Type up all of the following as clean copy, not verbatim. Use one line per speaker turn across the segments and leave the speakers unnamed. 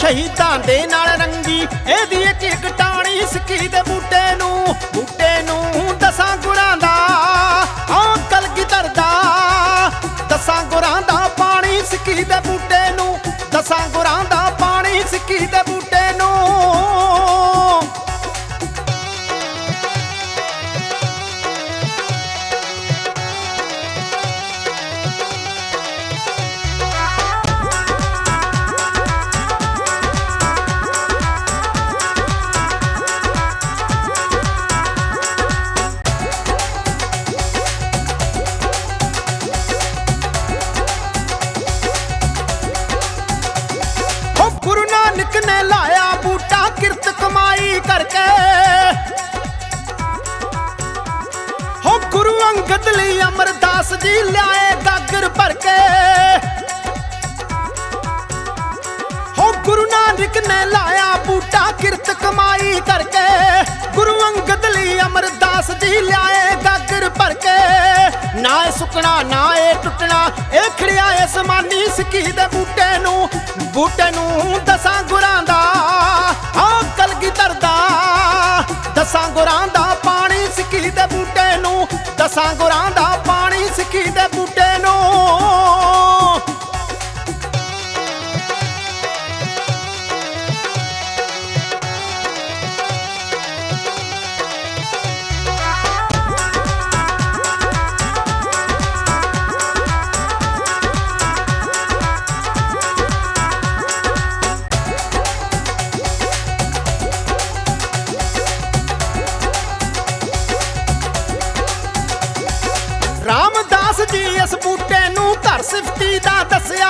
शहीदां दे नाल रंगी इहदी इक इक टाणी सिक्की दे बूटे नूं दसां गुरां दा कलगीधर दा दसां गुरां दा पानी सिक्की दे बूटे नूं दसां गुरां दा पानी सिक्की दे बूटे नूं। गुरु नानक ने लाया बूटा किरत कमाई करके हो गुरु अंगद लई अमरदास जी लाए गागर भर के हो गुरु नानक ने लाया बूटा किरत कमाई करके गुरु अंगद लई अमरदास जी लाए गागर भर के ना सुकना ना टुटना ए खड़िया समानी सिक्की दे बूटे नूं दसां गुरां दा कलगीधर दा दसां गुरां दा पानी सिक्की दे बूटे नूं दसां गुरां दा पानी सिक्की दे बूटे नूं। रामदास जी इस बूटे नूं घर सिफती दा दसिया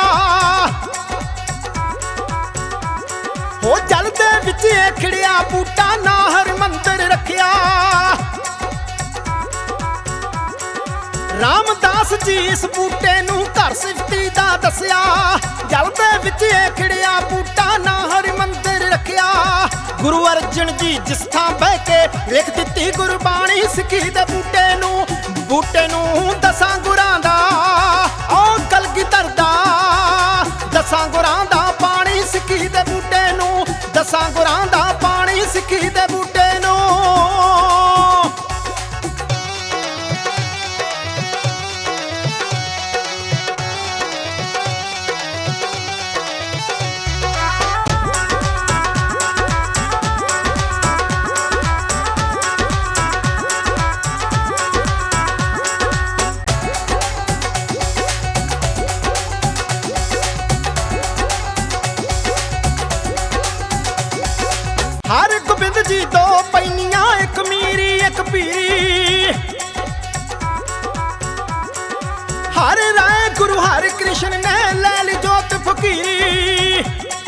हो जल दे विच खड़िया बूटा ना हरमंदर रखिया। रामदास जी इस बूटे नूं घर सिफती दा दसिया जल दे विच खड़िया बूटा ना हरमंदर रखिया। गुरु अर्जन जी जिस थां बह के लिख दित्ती गुरबाणी सिक्की दे बूटे नूं दसां गुरां दा कलगीधर दा दसां गुरां दा पानी सिक्की दे बूटे नूं दसां गुरां दा पानी सिक्की दे बूटे नूं। हर गोबिंद जी दो पैनियां एक मीरी एक पीरी हर राय गुरु हर कृष्ण ने ले ली जोत फकीरी।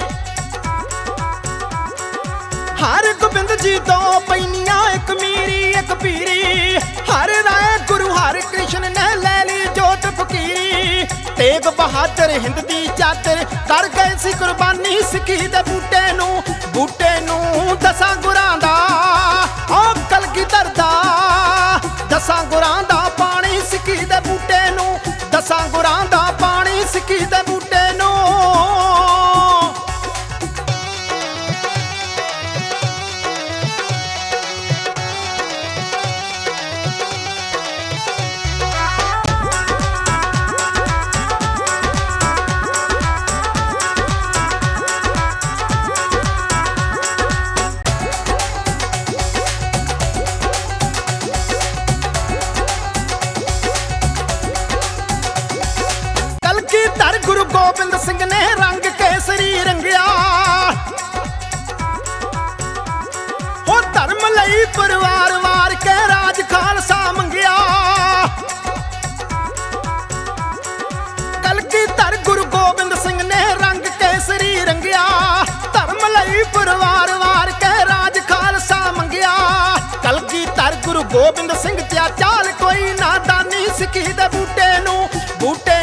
हर गोबिंद जी दो पैनियां एक मीरी एक पीरी हर राय गुरु हर कृष्ण ने ले ली जोत फकीरी। तेग बहादुर हिंद दी चादर कर गए सी कुर्बानी सिक्की दे बूटे नूं दसां गुरां दा कलगीधर दा दसां गुरां दा पानी सिक्की दे बूटे नूं दसां गुरां दा पानी सिक्की दे बूटे नूं। गुरु गोबिंद सिंह ने रंग केसरी रंगिया हो धर्म लई परिवार वार के राज खालसा मंगिया। कलगीधर गुरु गोबिंद सिंह ने रंग केसरी रंगिया धर्म लई परिवार वार के राज खालसा मंगिया। कलगीधर गुरु गोबिंद सिंह त्या चाल कोई नादानी सिक्की दे बूटे